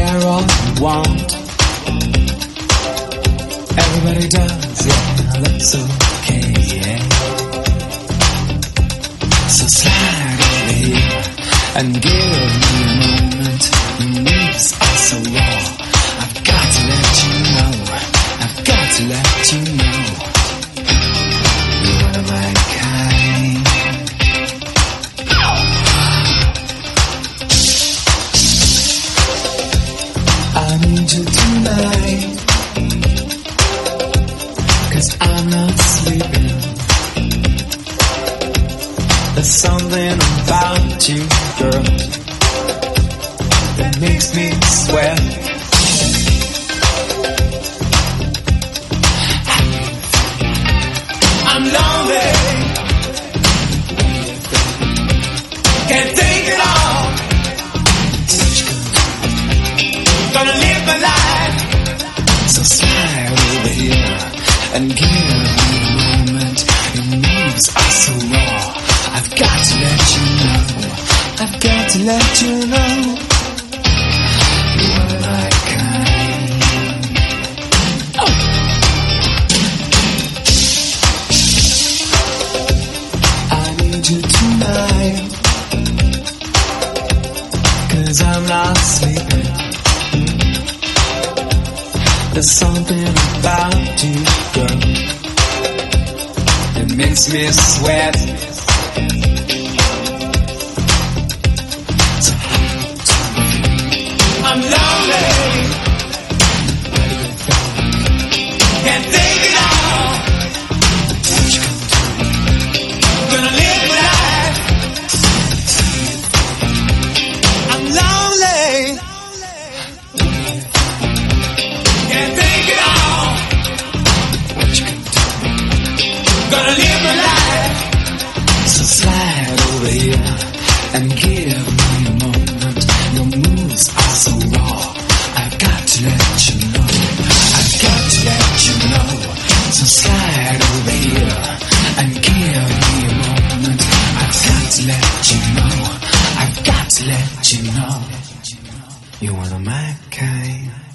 wear all you want. Everybody does, yeah, that's okay, yeah. So slide over here and give me a moment. Your moves are so raw. I've got to let you know. I've got to let you know. You're one of my kind. I need you tonight, 'cause I'm not sleeping. There's something about you, girl, that makes me sweat. I'm lonely, can't take it all. Gonna live my life, so slide over here and give me a moment. Your moves are so raw. I've got to let you know. I've got to let you know. You're my kind. Oh. I need you tonight, 'cause I'm not sleeping. There's something about you, girl, that makes me sweat. So I'm lonely, can't take it all. Gonna live my life. I'm lonely, can't take it all. Gonna live my life. So slide over here and give me a moment. Your moves are so raw. I've got to let you know. I've got to let you know. So slide over here and give me a moment. I've got to let you know. I've got to let you know. You're one of my kind.